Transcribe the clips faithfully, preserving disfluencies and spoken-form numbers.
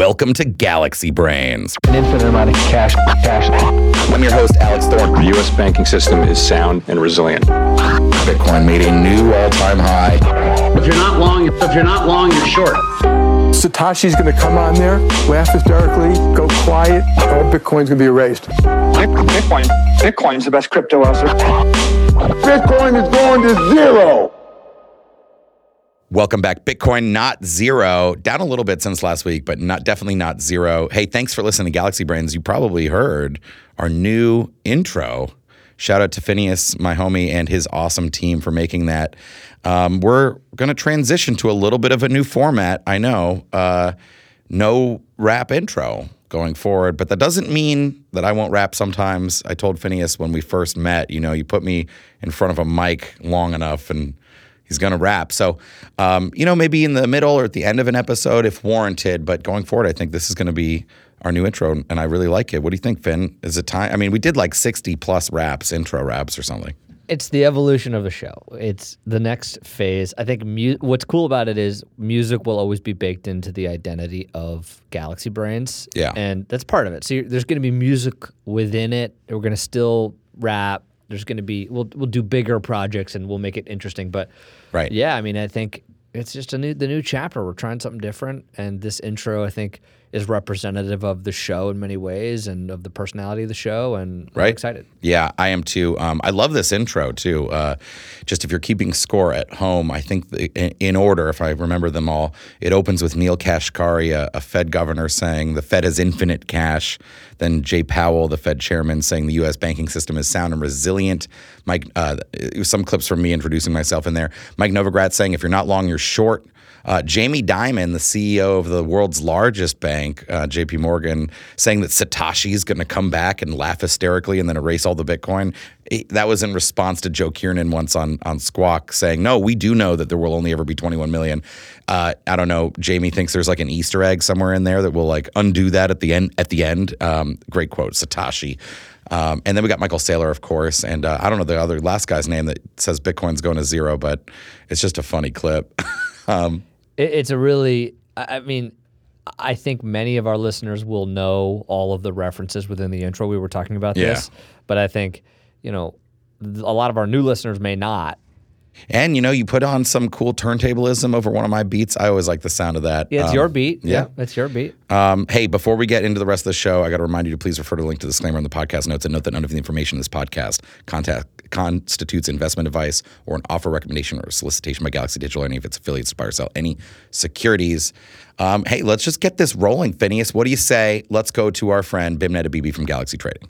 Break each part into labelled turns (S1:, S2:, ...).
S1: Welcome to Galaxy Brains.
S2: An infinite amount of cash. cash.
S1: I'm your host, Alex Thorne.
S3: The U S banking system is sound and resilient.
S1: Bitcoin made a new all-time high.
S4: If you're not long, if you're not long, you're short.
S2: Satoshi's going to come on there, laugh hysterically, go quiet. All Bitcoin's going to be erased.
S5: Bitcoin, Bitcoin's the best crypto asset.
S6: Bitcoin is going to zero.
S1: Welcome back. Bitcoin not zero. Down a little bit since last week, but not definitely not zero. Hey, thanks for listening to Galaxy Brains. You probably heard our new intro. Shout out to Phineas, my homie, and his awesome team for making that. Um, we're going to transition to a little bit of a new format, I know. Uh, no rap intro going forward, but that doesn't mean that I won't rap sometimes. I told Phineas when we first met, you know, you put me in front of a mic long enough and he's going to rap. So, um, you know, maybe in the middle or at the end of an episode if warranted, but going forward, I think this is going to be our new intro, and I really like it. What do you think, Finn? Is it time? I mean, we did like sixty plus raps, intro raps or something.
S7: It's the evolution of the show. It's the next phase. I think mu- what's cool about it is music will always be baked into the identity of Galaxy Brains.
S1: Yeah.
S7: And that's part of it. So you're, there's going to be music within it. We're going to still rap. There's going to be, we'll we'll do bigger projects and we'll make it interesting. But
S1: right.
S7: yeah, I mean, I think it's just a new the new chapter. We're trying something different. And this intro, I think, is representative of the show in many ways and of the personality of the show, and
S1: right.
S7: I'm excited.
S1: Yeah, I am too. Um, I love this intro too. Uh, just if you're keeping score at home, I think the, in, in order, if I remember them all, it opens with Neil Kashkari, a, a Fed governor, saying the Fed has infinite cash. Then Jay Powell, the Fed chairman, saying the U S banking system is sound and resilient. Mike, uh, some clips from me introducing myself in there. Mike Novogratz saying if you're not long, you're short. Uh, Jamie Dimon, the C E O of the world's largest bank, uh, J P Morgan, saying that Satoshi is going to come back and laugh hysterically and then erase all the Bitcoin. It, that was in response to Joe Kiernan once on on Squawk saying, no, we do know that there will only ever be twenty-one million. Uh, I don't know. Jamie thinks there's like an Easter egg somewhere in there that will like undo that at the end. At the end, um, great quote, Satoshi. Um, and then we got Michael Saylor, of course, and uh, I don't know the other last guy's name that says Bitcoin's going to zero, but it's just a funny clip. um,
S7: It's a really, I mean, I think many of our listeners will know all of the references within the intro. We were talking about
S1: Yeah.
S7: this, but I think, you know, a lot of our new listeners may not.
S1: And, you know, you put on some cool turntablism over one of my beats. I always like the sound of that.
S7: Yeah, it's
S1: Um,
S7: your beat.
S1: yeah.
S7: Yeah, it's your beat.
S1: Um, hey, before we get into the rest of the show, I got to remind you to please refer to the link to the disclaimer in the podcast notes and note that none of the information in this podcast contact, constitutes investment advice or an offer, recommendation, or solicitation by Galaxy Digital or any of its affiliates to buy or sell any securities. Um, hey, let's just get this rolling, Phineas. What do you say? Let's go to our friend Bimnet Abibi from Galaxy Trading.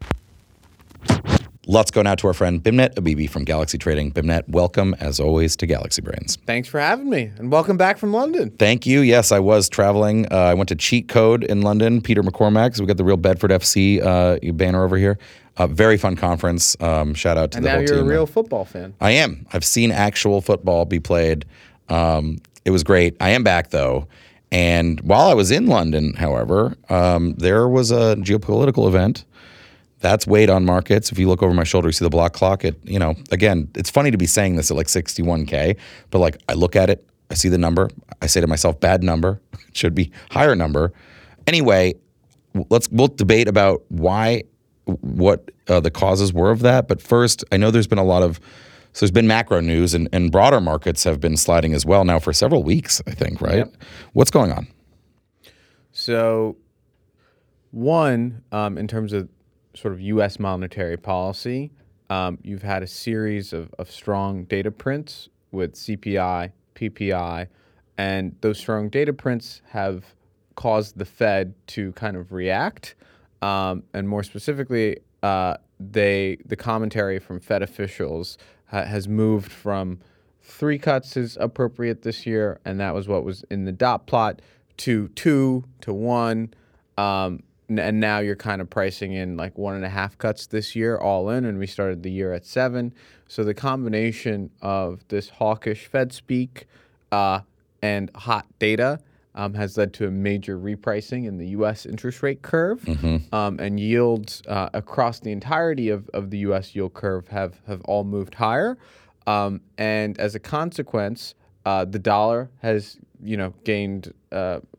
S1: Let's go now to our friend Bimnet Abibi from Galaxy Trading. Bimnet, welcome as always to Galaxy Brains.
S8: Thanks for having me, and welcome back from London.
S1: Thank you. Yes, I was traveling. Uh, I went to Cheat Code in London, Peter McCormack. So we got the real Bedford F C uh, banner over here. Uh, very fun conference. Um, shout out to
S8: And
S1: the
S8: now
S1: whole
S8: you're
S1: team.
S8: a real football fan.
S1: I am. I've seen actual football be played. Um, it was great. I am back though. And while I was in London, however, um, there was a geopolitical event. That's weighed on markets. If you look over my shoulder, you see the block clock. It, you know, again, it's funny to be saying this at like sixty-one K, but like I look at it, I see the number, I say to myself, bad number, it should be higher number. Anyway, let's we'll debate about why, what uh, the causes were of that. But first, I know there's been a lot of, so there's been macro news and, and broader markets have been sliding as well now for several weeks, I think, right?
S8: Yep.
S1: What's going on?
S8: So, one, um, in terms of sort of U S monetary policy, um, you've had a series of, of strong data prints with C P I, P P I, and those strong data prints have caused the Fed to kind of react. Um, and more specifically, uh, they the commentary from Fed officials ha- has moved from three cuts is appropriate this year, and that was what was in the dot plot, to two to one. Um, And now you're kind of pricing in like one and a half cuts this year all in, and we started the year at seven. So the combination of this hawkish Fed speak uh, and hot data um, has led to a major repricing in the U S interest rate curve. Mm-hmm. Um, and yields uh, across the entirety of, of the U S yield curve have, have all moved higher. Um, and as a consequence, uh, the dollar has, you know, gained uh,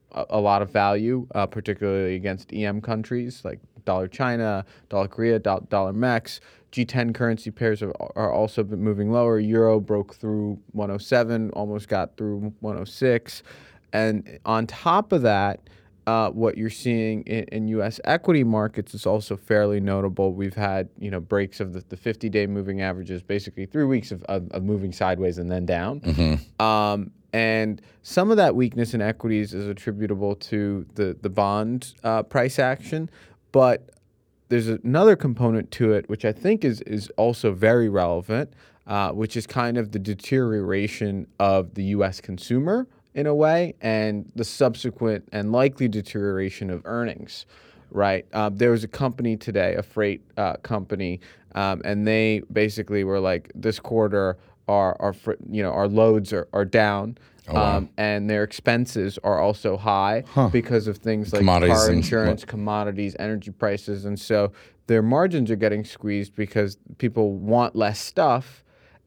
S8: a, a lot of value, uh, particularly against E M countries like dollar China, dollar Korea, do- dollar Mex. G ten currency pairs are, are also been moving lower. Euro broke through one oh seven, almost got through one oh six. And on top of that, uh, what you're seeing in, in U S equity markets is also fairly notable. We've had, you know, breaks of the, the fifty-day moving averages, basically three weeks of, of, of moving sideways and then down. Mm-hmm. Um, and some of that weakness in equities is attributable to the, the bond uh, price action. But there's another component to it, which I think is, is also very relevant, uh, which is kind of the deterioration of the U S consumer in a way, and the subsequent and likely deterioration of earnings, right? Uh, there was a company today, a freight uh, company, um, and they basically were like, this quarter, our, our fr- you know, our loads are, are down. Oh, wow. um, and their expenses are also high huh. because of things like car insurance, and, commodities, energy prices. And so their margins are getting squeezed because people want less stuff.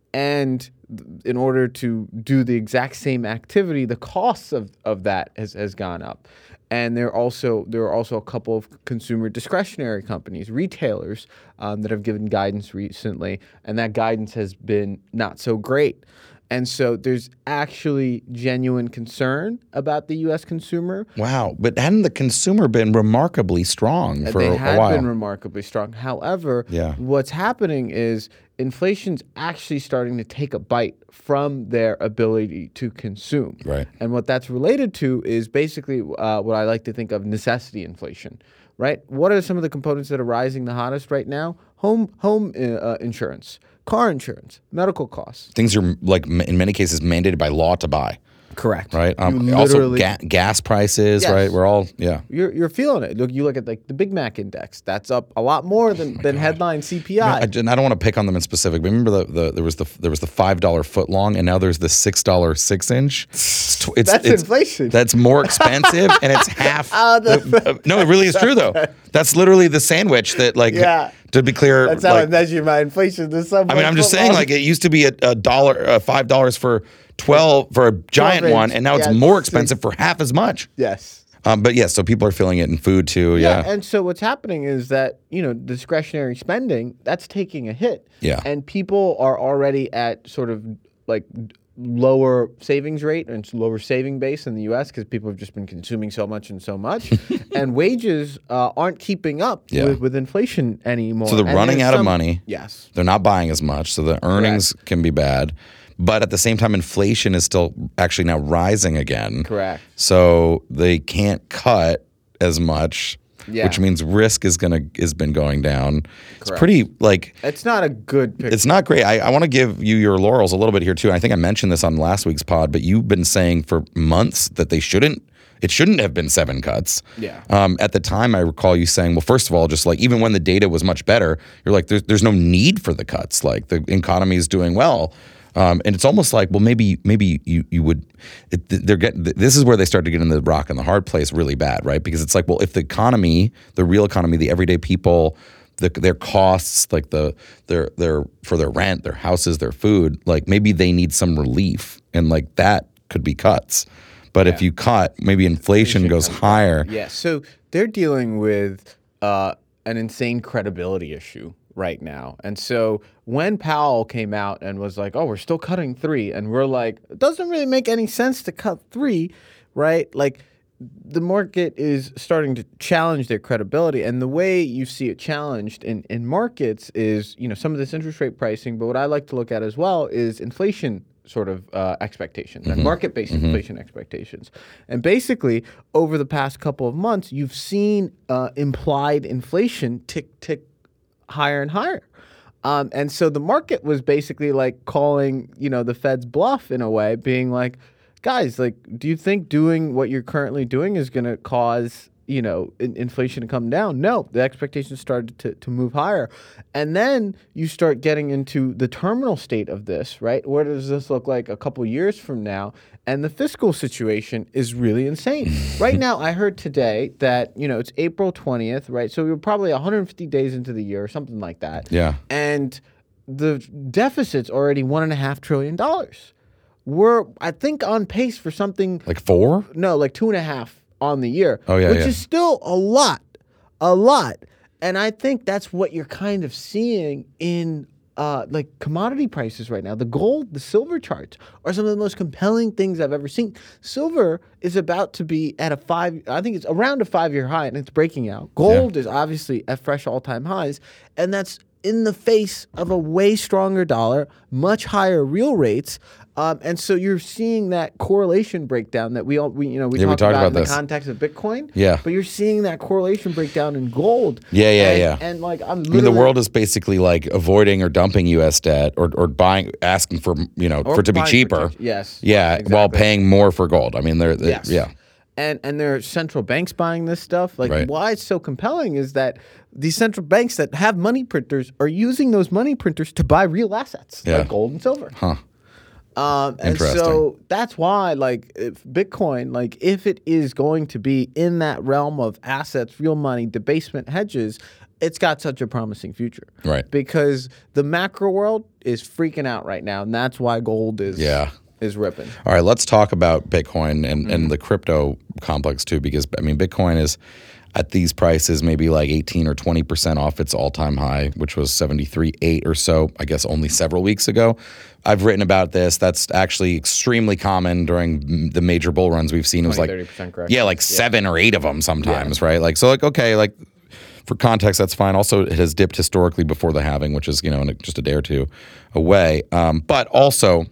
S8: And in order to do the exact same activity, the costs of, of that has, has gone up. And there are also there are also a couple of consumer discretionary companies, retailers, um, that have given guidance recently, and that guidance has been not so great. And so there's actually genuine concern about the U S consumer.
S1: Wow. But hadn't the consumer been remarkably strong for
S8: they
S1: a while?
S8: They had been remarkably strong. However,
S1: yeah.
S8: what's happening is inflation's actually starting to take a bite from their ability to consume.
S1: Right.
S8: And what that's related to is basically uh, what I like to think of necessity inflation. Right? What are some of the components that are rising the hottest right now? Home home uh, insurance, car insurance, medical costs.
S1: Things are, like, in many cases, mandated by law to buy.
S8: Correct.
S1: Right. Um, also, ga- gas prices.
S8: Yes.
S1: Right. We're all yeah.
S8: You're you're feeling it. Look, you look at like the Big Mac index. That's up a lot more than,
S1: oh
S8: than
S1: God.
S8: headline C P I.
S1: No, I, I don't want to pick on them in specific, but remember the, the there was the there was the five dollar foot long, and now there's the six dollar six inch. It's, tw- it's,
S8: that's
S1: it's,
S8: inflation.
S1: That's more expensive, and it's half.
S8: oh,
S1: the, uh, no, it really is true though. That's literally the sandwich that like.
S8: Yeah.
S1: To be clear,
S8: that's how
S1: like,
S8: I measure my inflation. This I
S1: mean, I'm just saying, like, it used to be a, a dollar, uh, five dollars for twelve for a giant one, and now it's
S8: yeah,
S1: more expensive for half as much.
S8: Yes.
S1: Um, but yes, yeah, so people are feeling it in food too. Yeah.
S8: yeah. And so what's happening is that, you know, discretionary spending, that's taking a hit.
S1: Yeah.
S8: And people are already at sort of like lower savings rate and lower saving base in the U S because people have just been consuming so much and so much. And wages uh, aren't keeping up
S1: yeah.
S8: with, with inflation anymore.
S1: So they're
S8: and
S1: running out
S8: some,
S1: of money.
S8: Yes.
S1: They're not buying as much. So the earnings Correct. Can be bad. But at the same time, inflation is still actually now rising again.
S8: Correct.
S1: So they can't cut as much. Yeah. Which means risk is gonna has been going down. Correct. It's pretty like
S8: it's not a good picture.
S1: It's not great. I, I want to give you your laurels a little bit here too. I think I mentioned this on last week's pod, but you've been saying for months that they shouldn't. It shouldn't have been seven cuts.
S8: Yeah.
S1: Um, at the time, I recall you saying, well, first of all, just like even when the data was much better, you're like, there's there's no need for the cuts. Like the economy is doing well. Um, and it's almost like, well, maybe maybe you you would. It, they're getting. This is where they start to get into the rock and the hard place really bad, right? Because it's like, well, if the economy, the real economy, the everyday people, the, their costs, like the their their for their rent, their houses, their food, like maybe they need some relief, and like that could be cuts. But yeah. if you cut, maybe inflation, inflation goes higher.
S8: Yeah. So they're dealing with uh, an insane credibility issue right now. And so when Powell came out and was like, oh, we're still cutting three, and we're like, it doesn't really make any sense to cut three, right? Like the market is starting to challenge their credibility. And the way you see it challenged in, in markets is, you know, some of this interest rate pricing. But what I like to look at as well is inflation sort of uh, expectations and mm-hmm. market-based mm-hmm. inflation expectations. And basically, over the past couple of months, you've seen uh, implied inflation tick, tick, higher and higher. Um, and so the market was basically like calling, you know, the Fed's bluff in a way, being like, guys, like, do you think doing what you're currently doing is going to cause, you know, in- inflation to come down? No, the expectations started to, to move higher. And then you start getting into the terminal state of this, right? What does this look like a couple years from now? And the fiscal situation is really insane. Right now, I heard today that, you know, it's April twentieth, right? So we were probably one hundred fifty days into the year or something like that.
S1: Yeah.
S8: And the deficit's already one and a half trillion dollars. We're, I think, on pace for something
S1: like four?
S8: No, like two and a half on the year,
S1: Oh, yeah,
S8: which
S1: yeah.
S8: is still a lot, a lot. And I think that's what you're kind of seeing in uh, like commodity prices right now. The gold, the silver charts are some of the most compelling things I've ever seen. Silver is about to be at a five, I think it's around a five-year high, and it's breaking out. Gold is obviously at fresh all-time highs, and that's in the face of a way stronger dollar, much higher real rates. Um, and so you're seeing that correlation breakdown that we all, we, you know, we,
S1: Yeah, we
S8: talked,
S1: talked
S8: about,
S1: about
S8: in
S1: this.
S8: the context of Bitcoin.
S1: Yeah.
S8: But you're seeing that correlation breakdown in gold.
S1: Yeah, yeah,
S8: and,
S1: yeah.
S8: And like, I'm
S1: I mean, the
S8: literally-
S1: world is basically like avoiding or dumping U S debt or, or buying, asking for, you know,
S8: Or
S1: for it to be
S8: buying
S1: cheaper.
S8: protection. Yes,
S1: Yeah, while
S8: exactly.
S1: paying more for gold. I mean, they're, they,
S8: Yes.
S1: yeah.
S8: And and there are central banks buying this stuff. Like
S1: Right.
S8: why it's so compelling is that these central banks that have money printers are using those money printers to buy real assets
S1: Yeah.
S8: like gold and silver.
S1: Huh.
S8: Um, and
S1: Interesting.
S8: so that's why, like, if Bitcoin, like, if it is going to be in that realm of assets, real money, debasement hedges, it's got such a promising future.
S1: Right.
S8: Because the macro world is freaking out right now, and that's why gold is
S1: Yeah.
S8: is ripping.
S1: All right, let's talk about Bitcoin and, and the crypto complex too, because I mean, Bitcoin is at these prices maybe like eighteen or twenty percent off its all-time high, which was seventy-three point eight or so, I guess only several weeks ago. I've written about this. That's actually extremely common during the major bull runs we've seen. It was like,
S8: thirty percent correction.
S1: yeah, like seven or eight of them sometimes, right? Like, so like, okay, like for context, that's fine. Also, it has dipped historically before the halving, which is, you know, in just a day or two away. Um, but also,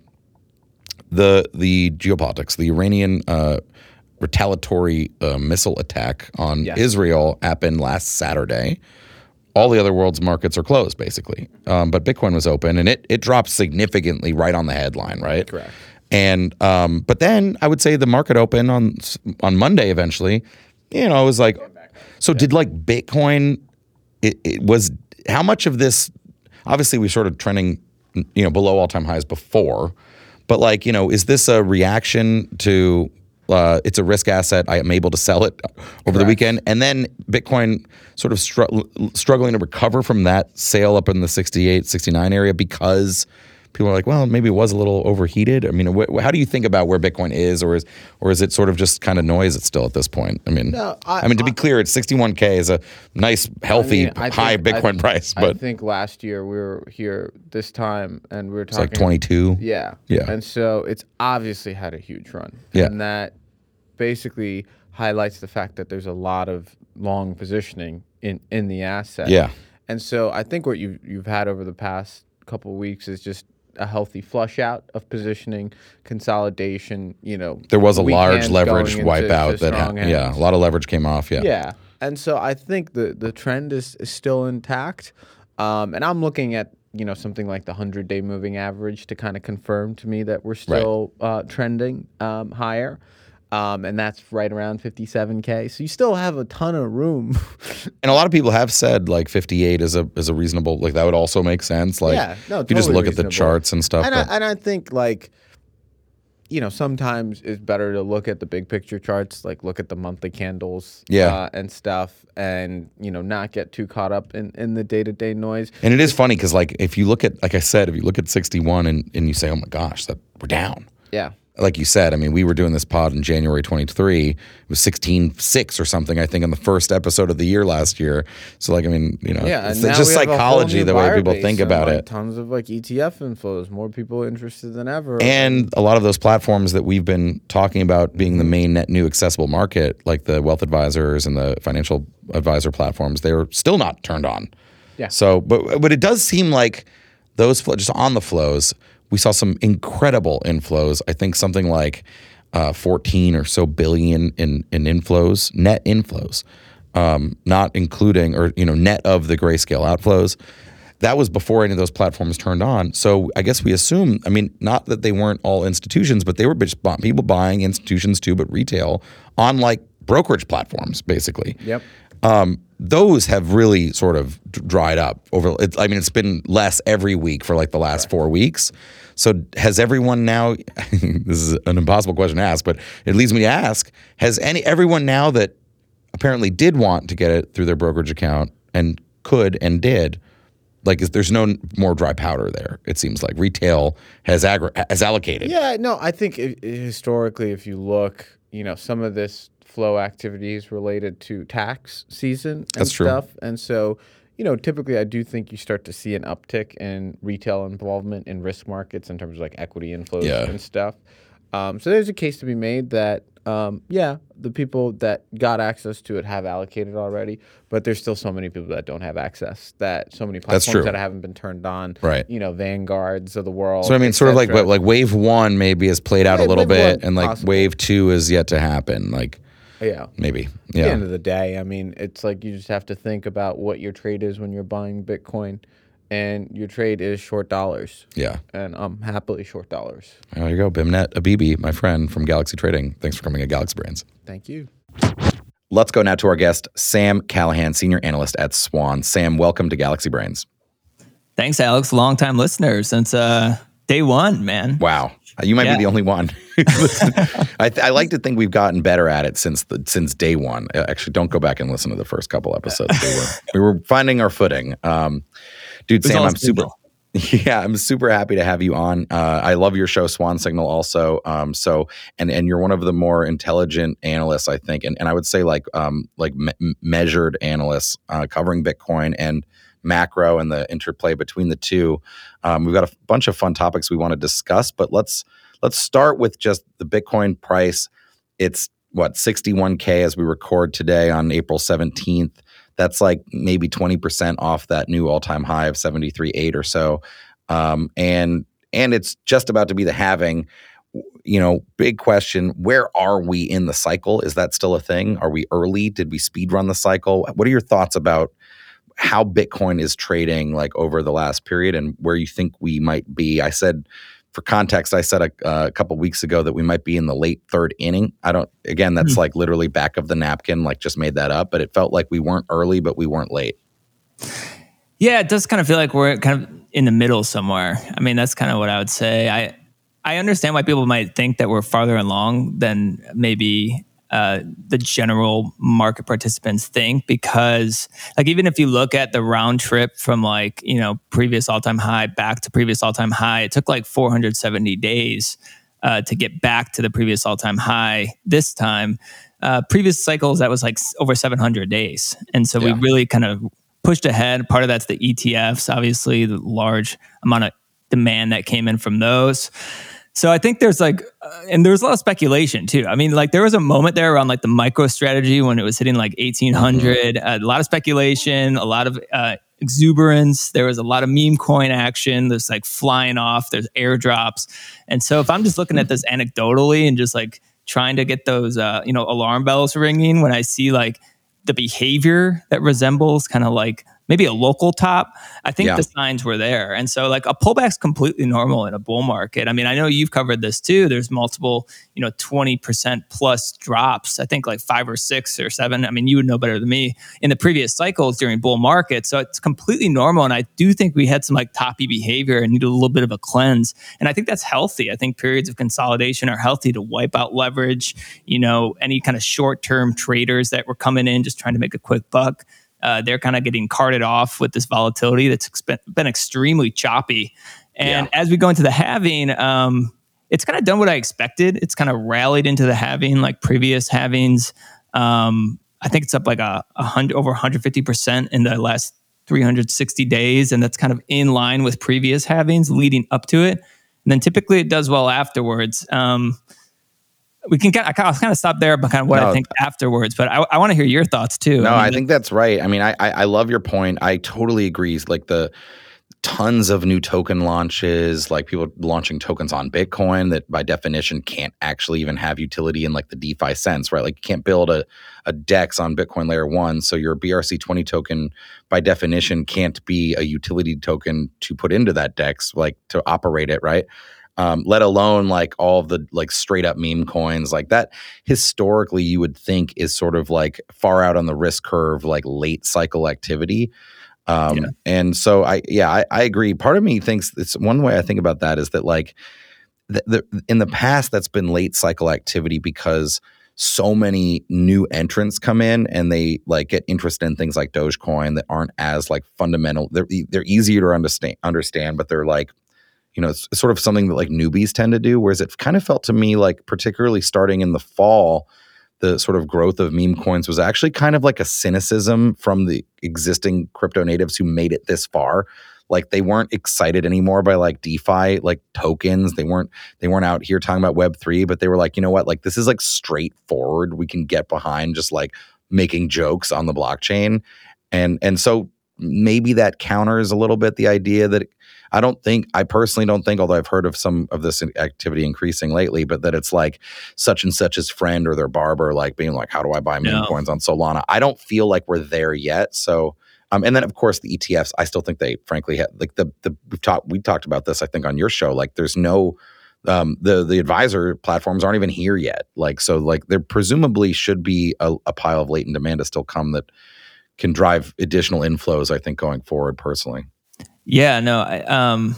S1: the the geopolitics, the Iranian uh, retaliatory uh, missile attack on
S8: Yes.
S1: Israel happened last Saturday. All the other world's markets are closed, basically. Um, but Bitcoin was open, and it it dropped significantly right on the headline, right?
S8: Correct.
S1: And um, but then I would say the market opened on on Monday eventually. You know, it was like, so did like Bitcoin? It, it was how much of this? Obviously, we sort of trending, you know, below all time highs before. But like, you know, is this a reaction to uh, it's a risk asset? I am able to sell it over the weekend. And then Bitcoin sort of str- struggling to recover from that sale up in the sixty-eight, sixty-nine area because people are like, well, maybe it was a little overheated. I mean, wh- how do you think about where Bitcoin is, or is or is it sort of just kind of noise it's still at this point? I mean,
S8: No,
S1: I,
S8: I-
S1: mean to be clear, it's sixty-one K is a nice, healthy,
S8: I mean, I
S1: high
S8: think-
S1: Bitcoin
S8: I-
S1: price,
S8: I
S1: but
S8: think last year we were here this time and we were
S1: it's
S8: talking
S1: like twenty-two.
S8: Yeah.
S1: Yeah.
S8: And so it's obviously had a huge run.
S1: Yeah.
S8: And that basically highlights the fact that there's a lot of long positioning in, in the asset.
S1: Yeah.
S8: And so I think what you've, you've had over the past couple of weeks is just a healthy flush out of positioning, consolidation, you know.
S1: There was a
S8: weak
S1: large
S8: hands
S1: leverage
S8: going into-
S1: wipeout
S8: to
S1: that, ha-
S8: strong
S1: yeah,
S8: hands.
S1: a lot of leverage came off. Yeah.
S8: Yeah. And so I think the, the trend is, is still intact. Um, and I'm looking at, you know, something like the hundred-day moving average to kind of confirm to me that we're still uh, trending um, higher. Um, and that's right around fifty-seven K. So you still have a ton of room.
S1: And a lot of people have said like fifty-eight is a is a reasonable, like that would also make sense. Like
S8: Yeah, no,
S1: if you just
S8: totally
S1: look at the
S8: reasonable.
S1: charts and stuff.
S8: and, I,
S1: but-
S8: and I think, like, you know, sometimes it's better to look at the big picture charts, like look at the monthly candles
S1: Yeah.
S8: uh, and stuff, and, you know, not get too caught up in, in the day-to-day noise.
S1: And it is funny because, like, if you look at, like I said, if you look at sixty-one and, and you say, oh my gosh, that we're down.
S8: Yeah.
S1: Like you said, I mean, we were doing this pod in January twenty-three. It was sixteen six or something, I think, on the first episode of the year last year. So, like, I mean, you know,
S8: Yeah,
S1: it's
S8: and now
S1: just
S8: we have a whole
S1: psychology,
S8: new
S1: the way
S8: buyer
S1: people
S8: base
S1: think
S8: and,
S1: about
S8: like,
S1: it.
S8: Tons of like E T F inflows, more people interested than ever.
S1: And a lot of those platforms that we've been talking about being the main net new accessible market, like the wealth advisors and the financial advisor platforms, they're still not turned on.
S8: Yeah.
S1: So, but but it does seem like those fl- just on the flows, we saw some incredible inflows. I think something like uh, fourteen or so billion in in inflows, net inflows, um, not including or you know net of the Grayscale outflows. That was before any of those platforms turned on. So I guess we assume, I mean, not that they weren't all institutions, but they were just bu- people buying institutions too, but retail on like brokerage platforms, basically.
S8: Yep.
S1: Um, those have really sort of d- dried up over. It, I mean, it's been less every week for like the last four weeks. So has everyone now? This is an impossible question to ask, but it leads me to ask: Has any everyone now that apparently did want to get it through their brokerage account and could and did? Like, is, there's no more dry powder there. It seems like retail has aggr- has allocated.
S8: Yeah, no, I think i- i- historically, if you look, you know, some of this flow activities related to tax season and
S1: That's true.
S8: stuff. And so, you know, typically I do think you start to see an uptick in retail involvement in risk markets in terms of like equity inflows
S1: Yeah.
S8: and stuff. Um, so there's a case to be made that, um, yeah, the people that got access to it have allocated already, but there's still so many people that don't have access, that so many
S1: That's
S8: platforms
S1: true.
S8: that haven't been turned on,
S1: Right.
S8: you know, Vanguards of the world.
S1: So I mean,
S8: et
S1: sort of like
S8: cetera.
S1: what, like wave one maybe has played out a
S8: Yeah,
S1: little
S8: wave
S1: bit,
S8: one,
S1: and like
S8: possible.
S1: wave two is yet to happen. Like
S8: Yeah.
S1: maybe,
S8: At the
S1: yeah,
S8: end of the day, I mean, it's like you just have to think about what your trade is when you're buying Bitcoin, and your trade is short dollars.
S1: yeah.
S8: And I'm happily short dollars.
S1: There you go, Bimnet Abibi, my friend from Galaxy Trading. Thanks for coming to Galaxy Brains.
S8: Thank you.
S1: Let's go now to our guest, Sam Callahan, senior analyst at Swan. Sam, welcome to Galaxy Brains.
S9: Thanks, Alex. Long-time listener since uh, day one, man.
S1: Wow, you might
S9: Yeah.
S1: be the only one. I, th- I like to think we've gotten better at it since the, since day one. Uh, Actually, don't go back and listen to the first couple episodes. We were, we were finding our footing. Um, dude,
S9: It was
S1: Sam,
S9: all
S1: I'm super.
S9: signal.
S1: Yeah, I'm super happy to have you on. Uh, I love your show, Swan Signal, also. Um, so, and and you're one of the more intelligent analysts, I think, and and I would say like um like me- measured analysts uh, covering Bitcoin and macro and the interplay between the two. Um, we've got a bunch of fun topics we want to discuss, but let's let's start with just the Bitcoin price. It's what sixty-one K as we record today on April seventeenth. That's like maybe twenty percent off that new all-time high of seventy-three point eight or so. Um, and and it's just about to be the halving. You know, big question, where are we in the cycle? Is that still a thing? Are we early? Did we speed run the cycle? What are your thoughts about how Bitcoin is trading like over the last period and where you think we might be? I said, for context, I said a, uh, a couple weeks ago that we might be in the late third inning. I don't, again, that's
S9: Hmm.
S1: like literally back of the napkin, like just made that up, but it felt like we weren't early, but we weren't late.
S9: Yeah, it does kind of feel like we're kind of in the middle somewhere. I mean, that's kind of what I would say. I I understand why people might think that we're farther along than maybe uh, the general market participants think, because like even if you look at the round trip from like, you know, previous all-time high back to previous all-time high, it took like four hundred seventy days uh, to get back to the previous all-time high this time. Uh, previous cycles, that was like s- over seven hundred days. And so
S1: Yeah.
S9: we really kind of pushed ahead. Part of that's the E T Fs, obviously, the large amount of demand that came in from those. So I think there's like, uh, and there's a lot of speculation too. I mean, like there was a moment there around like the micro strategy when it was hitting like eighteen hundred, uh, a lot of speculation, a lot of uh, exuberance. There was a lot of meme coin action. There's like flying off, there's airdrops. And so if I'm just looking at this anecdotally and just like trying to get those, uh, you know, alarm bells ringing when I see like the behavior that resembles kind of like maybe a local top, I think
S1: Yeah.
S9: the signs were there. And so like a pullback's completely normal in a bull market. I mean, I know you've covered this too. There's multiple, you know, twenty percent plus drops. I think like five or six or seven. I mean, you would know better than me in the previous cycles during bull markets. So it's completely normal. And I do think we had some like toppy behavior and needed a little bit of a cleanse. And I think that's healthy. I think periods of consolidation are healthy to wipe out leverage, you know, any kind of short-term traders that were coming in just trying to make a quick buck. Uh, they're kind of getting carted off with this volatility that's expe- been extremely choppy. And
S1: Yeah.
S9: as we go into the halving, um, it's kind of done what I expected. It's kind of rallied into the halving like previous halvings. Um, I think it's up like a, a hundred, over one hundred fifty percent in the last three hundred sixty days. And that's kind of in line with previous halvings leading up to it. And then typically it does well afterwards. Um, we can kind of, I'll kind of stop there, but kind of what
S1: No.
S9: I think afterwards. But I, I want to hear your thoughts too.
S1: No,
S9: I
S1: I
S9: mean,
S1: think that's right. I mean, I, I I love your point. I totally agree. Like the tons of new token launches, like people launching tokens on Bitcoin that by definition can't actually even have utility in like the DeFi sense, right? Like you can't build a, a DEX on Bitcoin layer one. So your B R C twenty token by definition can't be a utility token to put into that DEX, like to operate it, right? Um, let alone like all of the like straight up meme coins like that. Historically, you would think is sort of like far out on the risk curve, like late cycle activity. Um,
S9: Yeah.
S1: And so I, yeah, I, I agree. Part of me thinks it's one way I think about that is that like the, the, in the past that's been late cycle activity because so many new entrants come in and they like get interested in things like Dogecoin that aren't as like fundamental. They're they're easier to understand, understand, but they're like, you know, it's sort of something that like newbies tend to do. Whereas it kind of felt to me like, particularly starting in the fall, the sort of growth of meme coins was actually kind of like a cynicism from the existing crypto natives who made it this far. Like they weren't excited anymore by like DeFi, like tokens. They weren't they weren't out here talking about Web three, but they were like, you know what? Like this is like straightforward. We can get behind just like making jokes on the blockchain. And and so maybe that counters a little bit the idea that I don't think, I personally don't think, although I've heard of some of this activity increasing lately, but that it's like such and such's friend or their barber, like being like, how do I buy meme
S9: No.
S1: coins on Solana? I don't feel like we're there yet. So, um, and then of course the E T Fs, I still think they frankly have like the, the, we've talked, we talked about this, I think on your show, like there's no, um, the, the advisor platforms aren't even here yet. Like, so like there presumably should be a, a pile of latent demand to still come that can drive additional inflows, I think, going forward personally.
S9: Yeah, no. I, um,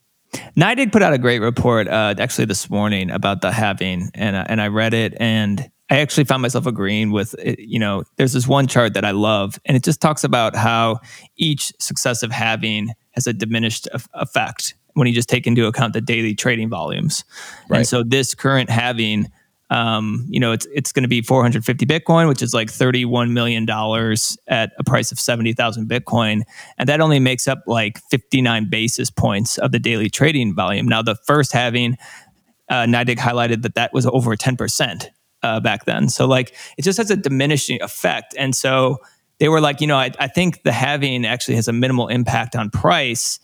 S9: NYDIG put out a great report uh, actually this morning about the halving, and uh, and I read it, and I actually found myself agreeing with it. You know, there's this one chart that I love, and it just talks about how each successive halving has a diminished e- effect when you just take into account the daily trading volumes.
S1: Right.
S9: And so this current halving, Um, you know, it's it's going to be four hundred fifty Bitcoin, which is like thirty-one million dollars at a price of seventy thousand Bitcoin. And that only makes up like fifty-nine basis points of the daily trading volume. Now, the first halving, uh, NYDIG highlighted that that was over ten percent uh, back then. So like it just has a diminishing effect. And so they were like, you know, I, I think the halving actually has a minimal impact on price.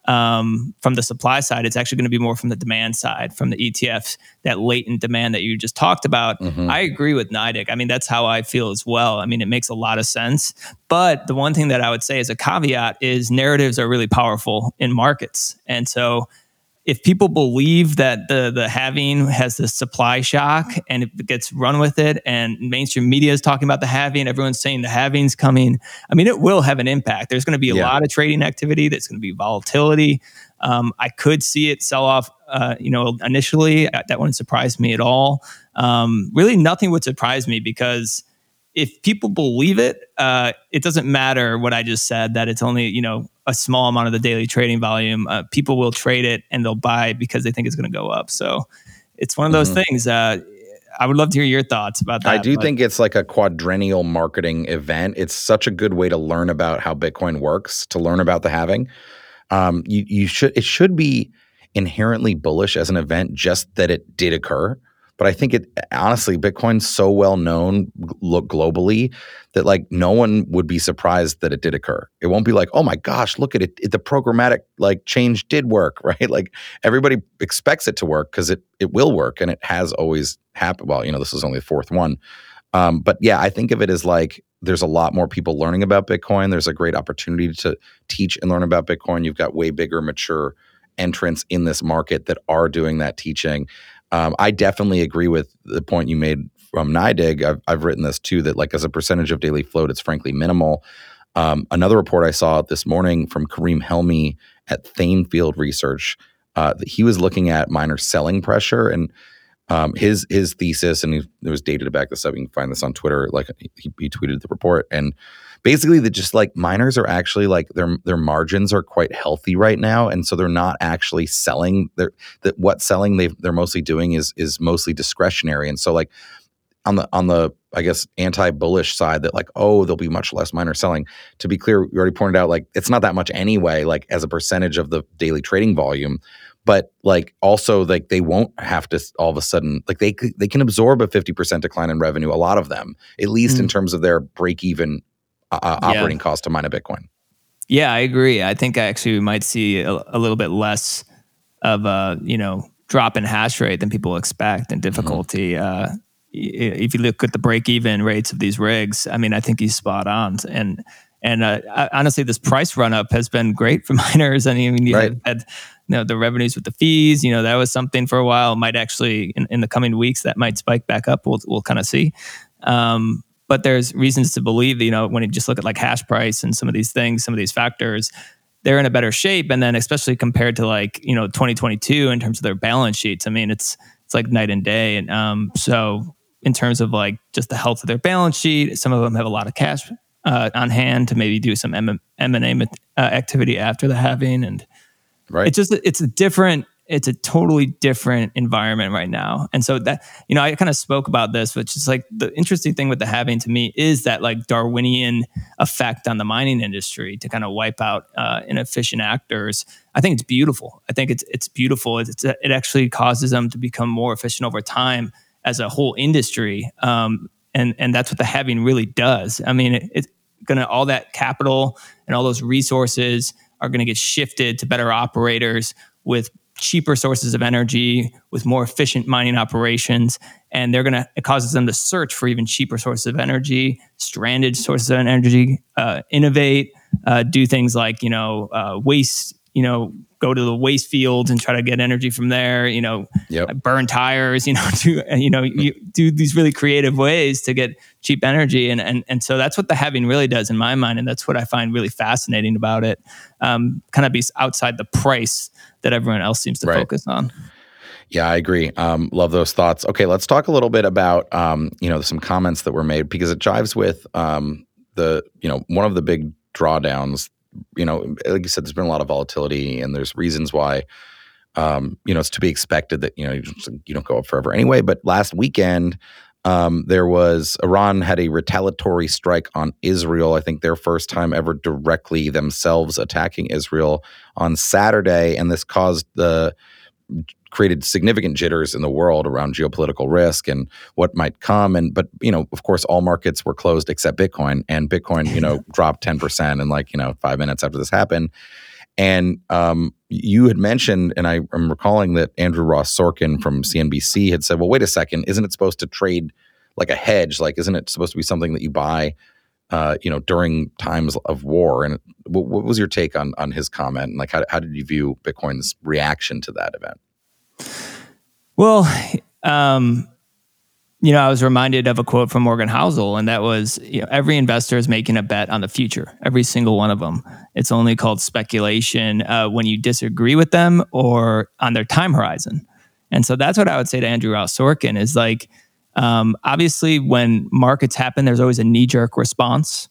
S9: Um, from the supply side, it's actually going to be more from the demand side, from the E T Fs, that latent demand that you just talked about.
S1: Mm-hmm.
S9: I agree with NYDIG. I mean, that's how I feel as well. I mean, it makes a lot of sense. But the one thing that I would say as a caveat is narratives are really powerful in markets. And so if people believe that the the halving has this supply shock and it gets run with it, and mainstream media is talking about the halving, everyone's saying the halving's coming, I mean, it will have an impact. There's going to be a
S1: Yeah.
S9: lot of trading activity. There's going to be volatility. Um, I could see it sell off, uh, you know, initially. That wouldn't surprise me at all. Um, really, nothing would surprise me because if people believe it, uh, it doesn't matter what I just said, that it's only, you know, a small amount of the daily trading volume. Uh, people will trade it and they'll buy because they think it's going to go up. So it's one of those
S1: Mm-hmm.
S9: things. Uh, I would love to hear your thoughts about that.
S1: I do
S9: but-
S1: think it's like a quadrennial marketing event. It's such a good way to learn about how Bitcoin works, to learn about the halving. Um, you, you should, it should be inherently bullish as an event, just that it did occur. But I think it, honestly, Bitcoin's so well known gl- globally that like no one would be surprised that it did occur. It won't be like, oh my gosh, look at it, it the programmatic like change did work, right? Like everybody expects it to work because it it will work, and it has always happened. Well, you know, this is only the fourth one. Um, but yeah, I think of it as like there's a lot more people learning about Bitcoin. There's a great opportunity to teach and learn about Bitcoin. You've got way bigger, mature entrants in this market that are doing that teaching. Um, I definitely agree with the point you made from NYDIG. I've, I've written this too, that like as a percentage of daily float, it's frankly minimal. Um, another report I saw this morning from Kareem Helmi at Thanefield Research, uh, that he was looking at miner selling pressure, and um, his his thesis, and he, it was data to back this up. You can find this on Twitter. Like he, he tweeted the report, and basically that just like miners are actually like their their margins are quite healthy right now, and so they're not actually selling. They're that what selling they they're mostly doing is is mostly discretionary, and so like on the on the I guess anti-bullish side, that like, oh, there'll be much less miner selling. To be clear, we already pointed out like it's not that much anyway, like as a percentage of the daily trading volume. But like also like they won't have to all of a sudden like they they can absorb a fifty percent decline in revenue. A lot of them, at least
S9: Mm.
S1: in terms of their break even uh,
S9: Yeah.
S1: operating cost to mine a Bitcoin.
S9: Yeah, I agree. I think actually we might see a, a little bit less of a, you know, drop in hash rate than people expect and difficulty.
S1: Mm-hmm.
S9: Uh, y- if you look at the break-even rates of these rigs, I mean, I think he's spot on. And and uh, I- honestly, this price run-up has been great for miners. I mean, you
S1: Right.
S9: had you know, the revenues with the fees, you know, that was something for a while. Might actually, in, in the coming weeks, that might spike back up. We'll, we'll kind of see. Um, but there's reasons to believe, you know, when you just look at like hash price and some of these things, some of these factors, they're in a better shape. And then especially compared to like, you know, twenty twenty-two in terms of their balance sheets, I mean, it's it's like night and day. And um, so in terms of like just the health of their balance sheet, some of them have a lot of cash uh, on hand to maybe do some M and A uh, activity after the halving. And
S1: Right.
S9: it's just, it's a different, it's a totally different environment right now. And so that, you know, I kind of spoke about this, which is like the interesting thing with the halving to me is that like Darwinian effect on the mining industry to kind of wipe out uh, inefficient actors. I think it's beautiful. I think it's it's beautiful. It's, it's it actually causes them to become more efficient over time as a whole industry. Um, and and that's what the halving really does. I mean, it, it's gonna all that capital and all those resources are gonna get shifted to better operators with cheaper sources of energy, with more efficient mining operations, and they're gonna it causes them to search for even cheaper sources of energy, stranded sources of energy, uh, innovate, uh, do things like you know uh, waste, you know, go to the waste fields and try to get energy from there. You know,
S1: yep.
S9: burn tires. You know, do you know you do these really creative ways to get cheap energy, and and and so that's what the halving really does in my mind, and that's what I find really fascinating about it. Um, kind of be outside the price that everyone else seems to
S1: right.
S9: focus on.
S1: Yeah, I agree. Um, love those thoughts. Okay, let's talk a little bit about um, you know some comments that were made because it jives with um, the you know one of the big drawdowns. You know, like you said, there's been a lot of volatility, and there's reasons why. Um, you know, it's to be expected that you know you, just, you don't go up forever anyway. But last weekend, um, there was Iran had a retaliatory strike on Israel. I think their first time ever directly themselves attacking Israel on Saturday, and this caused the created significant jitters in the world around geopolitical risk and what might come. And but you know, of course, all markets were closed except Bitcoin, and Bitcoin you know dropped ten percent in like you know five minutes after this happened. And um, you had mentioned, and I am recalling that Andrew Ross Sorkin from C N B C had said, "Well, wait a second, isn't it supposed to trade like a hedge? Like, isn't it supposed to be something that you buy, uh, you know, during times of war?" And what, what was your take on on his comment? And like, how how did you view Bitcoin's reaction to that event?
S9: Well, um, you know, I was reminded of a quote from Morgan Housel, and that was, you know, every investor is making a bet on the future, every single one of them. It's only called speculation uh, when you disagree with them or on their time horizon. And so that's what I would say to Andrew Ross Sorkin is like, um, obviously when markets happen, there's always a knee-jerk response.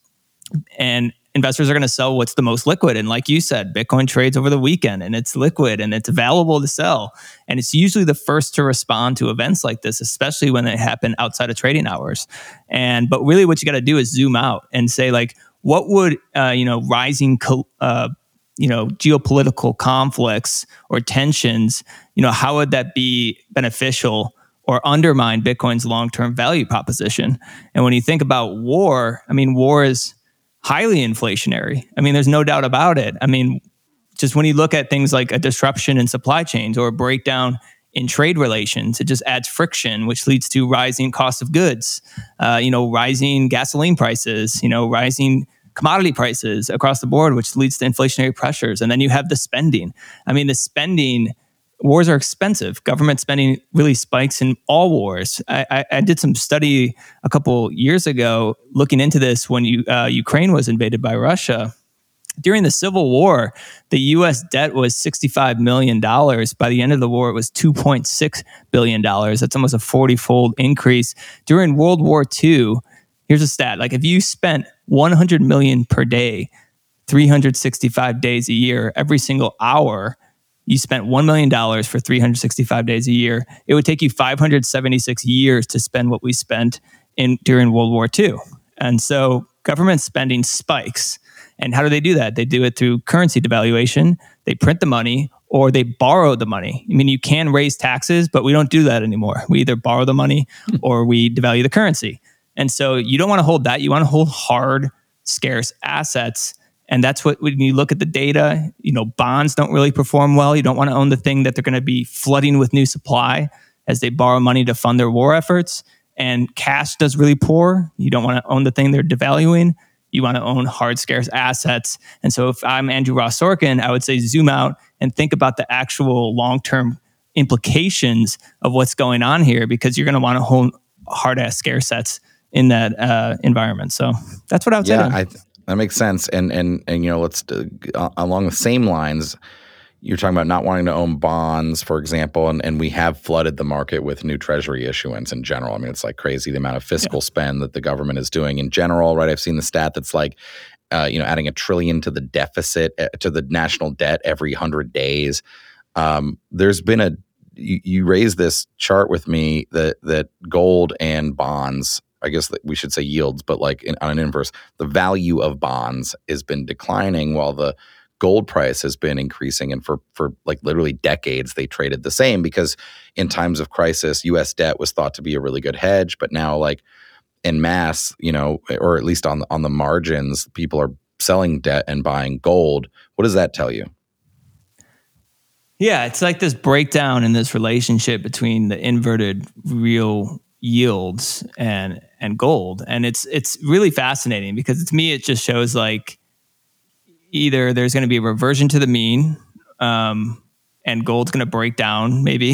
S9: And investors are going to sell what's the most liquid. And like you said, Bitcoin trades over the weekend and it's liquid and it's available to sell. And it's usually the first to respond to events like this, especially when they happen outside of trading hours. And but really what you got to do is zoom out and say like, what would, uh, you know, rising, uh, you know, geopolitical conflicts or tensions, you know, how would that be beneficial or undermine Bitcoin's long-term value proposition? And when you think about war, I mean, war is highly inflationary. I mean, there's no doubt about it. I mean, just when you look at things like a disruption in supply chains or a breakdown in trade relations, it just adds friction, which leads to rising cost of goods, uh, you know, rising gasoline prices, you know, rising commodity prices across the board, which leads to inflationary pressures. And then you have the spending. I mean, the spending, wars are expensive. Government spending really spikes in all wars. I, I, I did some study a couple years ago looking into this when you, uh, Ukraine was invaded by Russia. During the Civil War, the U S debt was sixty-five million dollars. By the end of the war, it was two point six billion dollars. That's almost a forty-fold increase. During World War Two, here's a stat. Like if you spent one hundred million dollars per day, three hundred sixty-five days a year, every single hour, you spent one million dollars for three hundred sixty-five days a year, it would take you five hundred seventy-six years to spend what we spent in during World War Two. And so government spending spikes. And how do they do that? They do it through currency devaluation. They print the money or they borrow the money. I mean, you can raise taxes, but we don't do that anymore. We either borrow the money or we devalue the currency. And so you don't want to hold that. You want to hold hard, scarce assets. And that's what, when you look at the data, you know, bonds don't really perform well. You don't want to own the thing that they're going to be flooding with new supply as they borrow money to fund their war efforts. And cash does really poor. You don't want to own the thing they're devaluing. You want to own hard, scarce assets. And so if I'm Andrew Ross Sorkin, I would say zoom out and think about the actual long-term implications of what's going on here, because you're going to want to own hard-ass scarce sets in that uh, environment. So that's what I would
S1: yeah,
S9: say.
S1: Yeah, that makes sense. And, and, and you know, let's uh, along the same lines, you're talking about not wanting to own bonds, for example, and, and we have flooded the market with new treasury issuance in general. I mean, it's like crazy the amount of fiscal yeah. spend that the government is doing in general, right? I've seen the stat that's like, uh, you know, adding a trillion to the deficit, uh, to the national debt every hundred days. um, there's been a you, you raised this chart with me that that gold and bonds, I guess that we should say yields, but like in, on an inverse, the value of bonds has been declining while the gold price has been increasing. And for for like literally decades, they traded the same because in times of crisis, U S debt was thought to be a really good hedge. But now, like en masse, you know, or at least on on the margins, people are selling debt and buying gold. What does that tell you?
S9: Yeah, it's like this breakdown in this relationship between the inverted real yields and and gold, and it's it's really fascinating because to me it just shows like either there's going to be a reversion to the mean, um, and gold's going to break down maybe,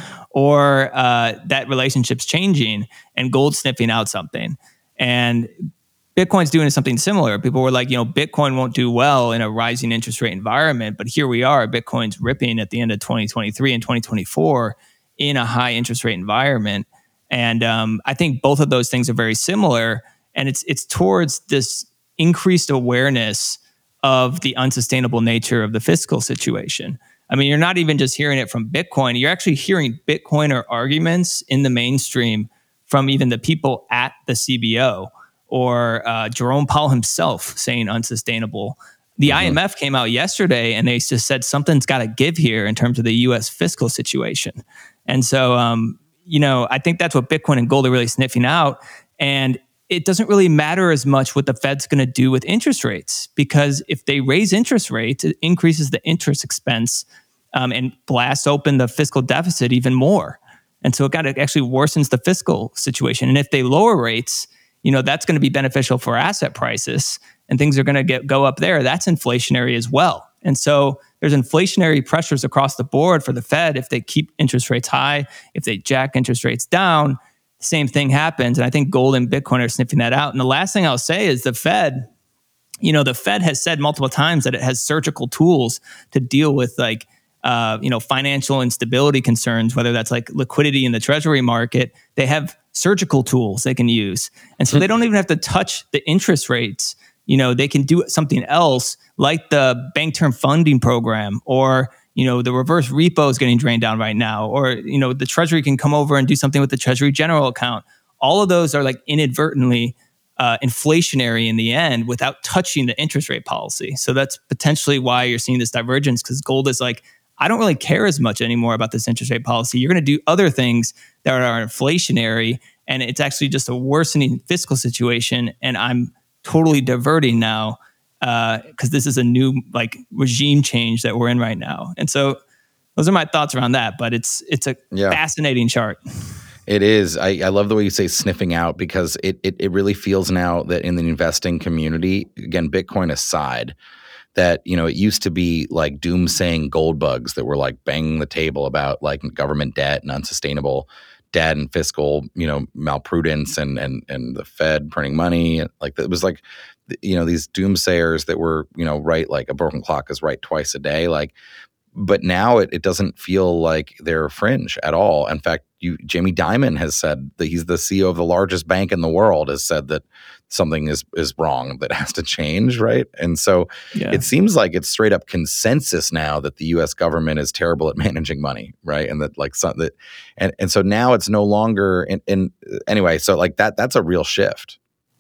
S9: or uh, that relationship's changing and gold's sniffing out something, and Bitcoin's doing something similar. People were like, you know, Bitcoin won't do well in a rising interest rate environment, but here we are. Bitcoin's ripping at the end of twenty twenty-three and twenty twenty-four in a high interest rate environment. And um, I think both of those things are very similar. And it's it's towards this increased awareness of the unsustainable nature of the fiscal situation. I mean, you're not even just hearing it from Bitcoin. You're actually hearing Bitcoiner arguments in the mainstream from even the people at the C B O. Or uh, Jerome Powell himself saying unsustainable. The mm-hmm. I M F came out yesterday and they just said something's got to give here in terms of the U S fiscal situation. And so, um, you know, I think that's what Bitcoin and gold are really sniffing out. And it doesn't really matter as much what the Fed's going to do with interest rates, because if they raise interest rates, it increases the interest expense um, and blasts open the fiscal deficit even more. And so it got it actually worsens the fiscal situation. And if they lower rates, you know, that's going to be beneficial for asset prices and things are going to get go up there. That's inflationary as well. And so there's inflationary pressures across the board for the Fed. If they keep interest rates high, if they jack interest rates down, same thing happens. And I think gold and Bitcoin are sniffing that out. And the last thing I'll say is the Fed, you know, the Fed has said multiple times that it has surgical tools to deal with like, uh, you know, financial instability concerns, whether that's like liquidity in the treasury market. They have surgical tools they can use. And so they don't even have to touch the interest rates. You know, they can do something else like the bank term funding program, or, you know, the reverse repo is getting drained down right now, or, you know, the treasury can come over and do something with the treasury general account. All of those are like inadvertently uh, inflationary in the end without touching the interest rate policy. So that's potentially why you're seeing this divergence, because gold is like, I don't really care as much anymore about this interest rate policy. You're going to do other things that are inflationary, and it's actually just a worsening fiscal situation. And I'm totally diverting now because uh, this is a new like regime change that we're in right now. And so those are my thoughts around that. But it's it's a yeah. fascinating chart.
S1: It is. I, I love the way you say sniffing out, because it, it it really feels now that in the investing community, again, Bitcoin aside, that, you know, it used to be like doomsaying gold bugs that were like banging the table about like government debt and unsustainable debt and fiscal, you know, malprudence and and and the Fed printing money. Like it was like, you know, these doomsayers that were, you know, right, like a broken clock is right twice a day. Like, but now it, it doesn't feel like they're fringe at all. In fact, you, Jamie Dimon has said that he's the C E O of the largest bank in the world, has said that something is is wrong, that has to change, right? And so yeah. it seems like it's straight up consensus now that the U S government is terrible at managing money, right? And that like some, that, and and so now it's no longer. In, in anyway, so like that that's a real shift.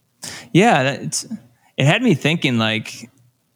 S9: Yeah, it's it had me thinking like,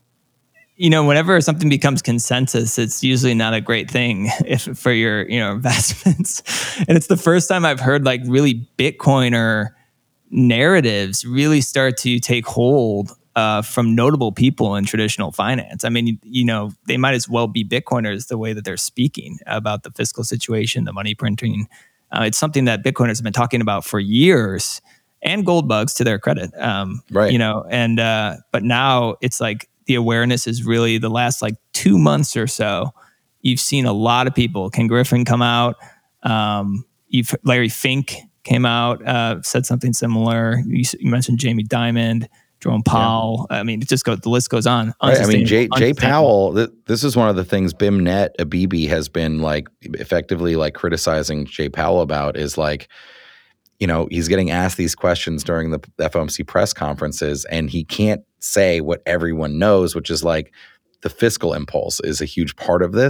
S9: you know, whenever something becomes consensus, it's usually not a great thing if for your, you know, investments. And it's the first time I've heard like really Bitcoiner narratives really start to take hold uh, from notable people in traditional finance. I mean, you know, they might as well be Bitcoiners the way that they're speaking about the fiscal situation, the money printing. Uh, it's something that Bitcoiners have been talking about for years, and gold bugs to their credit. Um,
S1: right.
S9: You know, and uh, but now it's like the awareness is really the last like two months or so. You've seen a lot of people. Ken Griffin come out. Um, you've Larry Fink came out, uh, said something similar. You, you mentioned Jamie Dimon, Jerome Powell. Yeah. I mean, it just goes. The list goes on.
S1: Right. I mean, Jay, Jay Powell. Th- this is one of the things BIMNet Abebe has been like effectively like criticizing Jay Powell about is like, you know, he's getting asked these questions during the F O M C press conferences, and he can't say what everyone knows, which is like the fiscal impulse is a huge part of this.